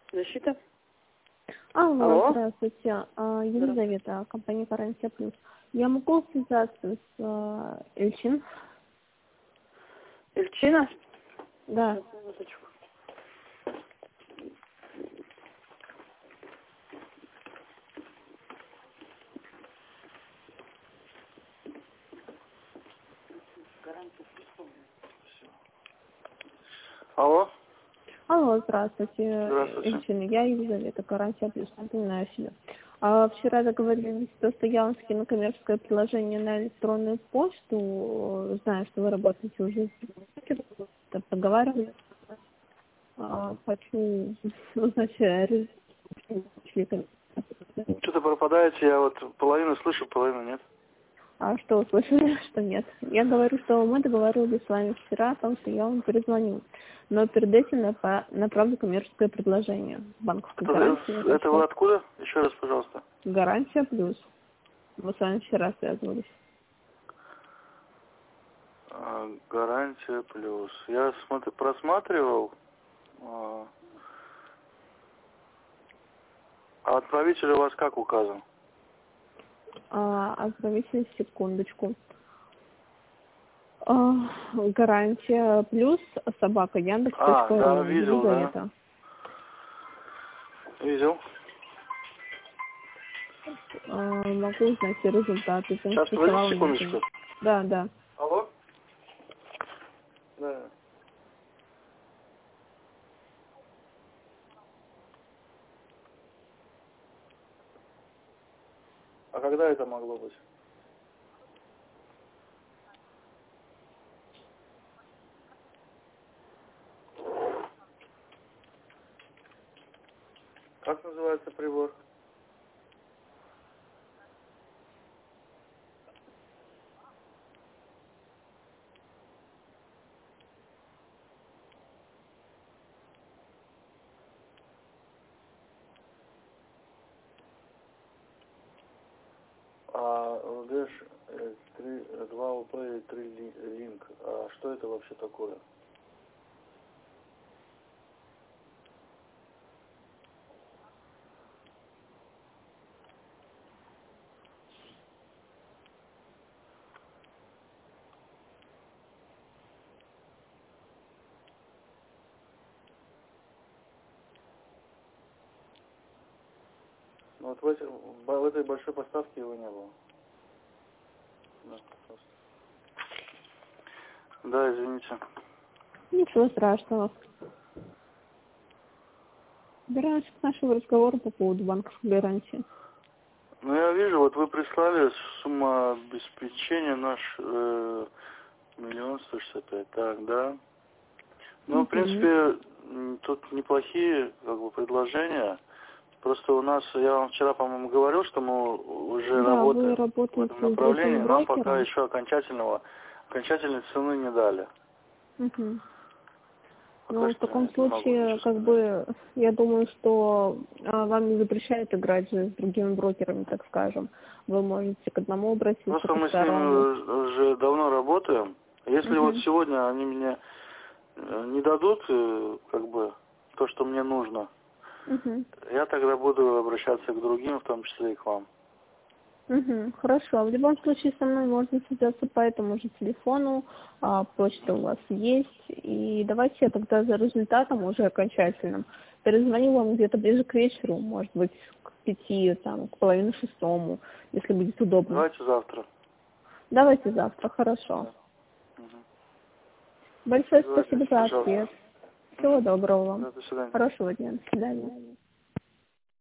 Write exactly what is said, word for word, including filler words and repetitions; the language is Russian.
Защита? Алло, Алло. здравствуйте. А, Елизавета, компания «Гарантия Плюс». Я могу связаться с а, Эльчин? Эльчина? Да. Сейчас, минуточку. Алло. Алло, здравствуйте, Здравствуйте. Эльчин. Я Елизавета, «Гарантия Плюс». Напоминаю себе. А, вчера договорились, то, что я вам скину коммерческое предложение на электронную почту. Знаю, что вы работаете уже с поговаривали. А, хочу узнать, э, результаты. Что-то пропадаете, я вот половину слышу, половину нет. А что услышали, что нет? Я говорю, что мы договаривались с вами вчера о том, что я вам перезвоню. Но перед этим напа- направлю коммерческое предложение. Банковской Кто- гарантии. Это вы откуда? Еще раз, пожалуйста. Гарантия плюс. Мы с вами вчера связывались. А, Гарантия плюс. Я смотр- просматривал. А а отправитель у вас как указан? А, отправитель, секундочку. А, гарантия плюс собака Яндекс А, точка да, ру. видел, да. Елизавета. Видел. А, могу узнать все результаты. Ты Сейчас, подождите интересовала меня. секундочку. Да, да. Алло? Да. А когда это могло быть? Как называется прибор? А, ЛДШ два ОП и три линк. А что это вообще такое? Ну вот в, эти- в этой большой поставке его не было. Да, просто. Да, извините. Ничего страшного. Вернемся к нашему разговору по поводу банковской гарантии. Ну я вижу, вот вы прислали сумма обеспечения наш э, миллион сто шестьдесят пять. Так, да. Ну, в Угу. принципе, м, тут неплохие как бы предложения. Просто у нас, я вам вчера, по-моему, говорил, что мы уже Да, вы работаем в работаете этом с другим направлении. Нам пока брокером. еще окончательного, окончательной цены не дали. Угу. Пока Ну, в что таком я не могу случае, ничего как сказать. бы, я думаю, что а, вам не запрещают играть же с другими брокерами, так скажем. Вы можете к одному обратиться, Просто ко мы с второму. ними уже давно работаем. Если вот Угу. сегодня они мне э, не дадут, э, как бы, то, что мне нужно, Угу. я тогда буду обращаться к другим, в том числе и к вам. Угу. Хорошо. В любом случае со мной можно связаться по этому же телефону. А, почта у вас есть. И давайте я тогда за результатом уже окончательным перезвоню вам где-то ближе к вечеру, может быть, к пяти, там, к половине шестому, если будет удобно. Давайте завтра. Давайте завтра, хорошо. Да. Мгм. Большое Дозвонитесь, спасибо за пожалуйста. ответ. Всего Мгм. доброго вам. Да, до свидания. Хорошего дня. До свидания.